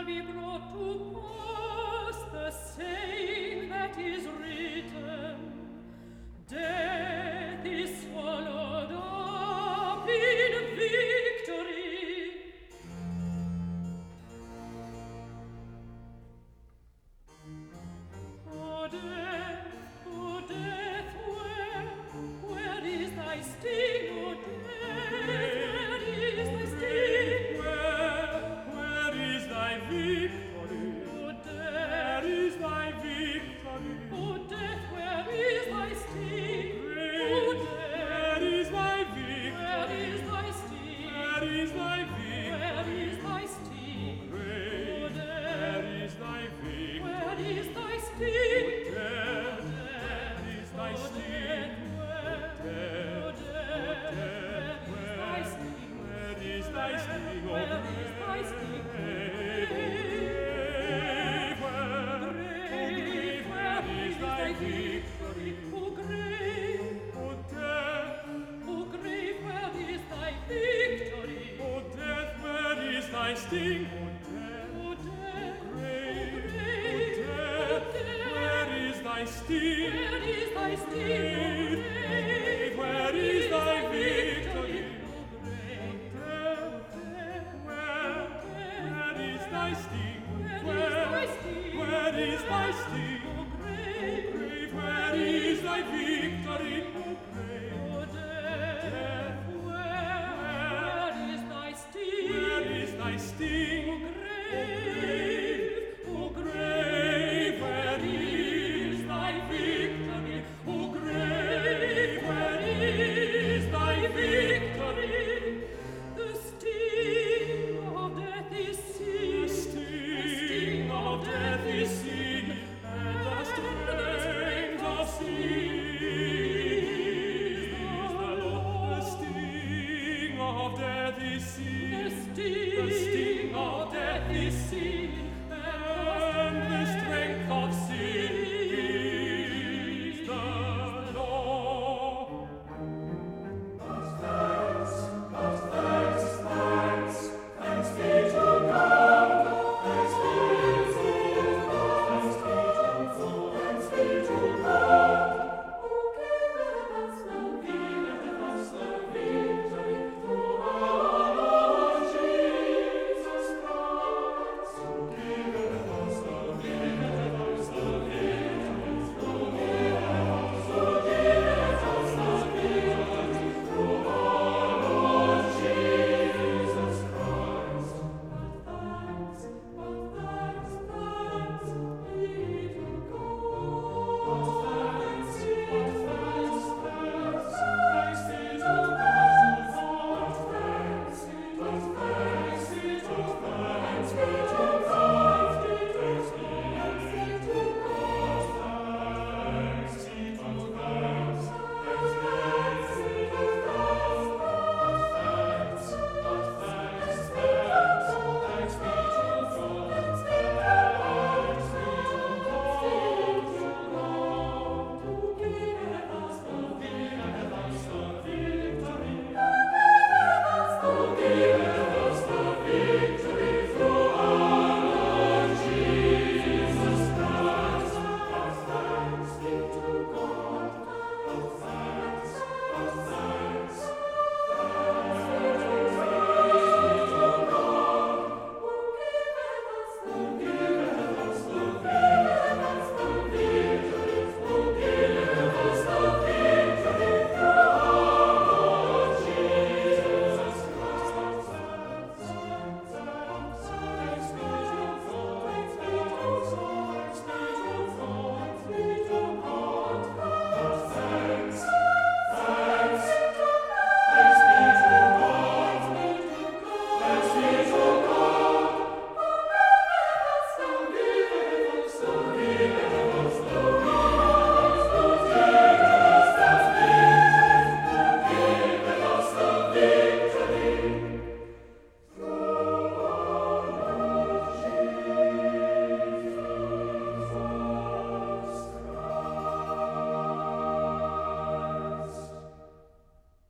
be brought to pass the saying that is written, death is swallowed up in victory. O death, where is thy sting, O death? Where is thy sting? Where is thy victory? O death, Where is thy victory? O death, where is thy sting? O death, Where is thy victory? where is thy sting? Where is thy victory? Where is thy sting? O Where death, is thy victory? where is thy sting? Where is thy sting? O death, where is thy sting? Where is thy sting? Where is thy sting? Grave, where is thy victory? O grave, O death, O grave, where is thy victory? O death, where is thy sting? O death, O death, grave, grave, O death, where is thy sting? where is thy sting? O grave, Where is thy victory? O grave, Where is thy sting? where is thy sting? Where is thy sting?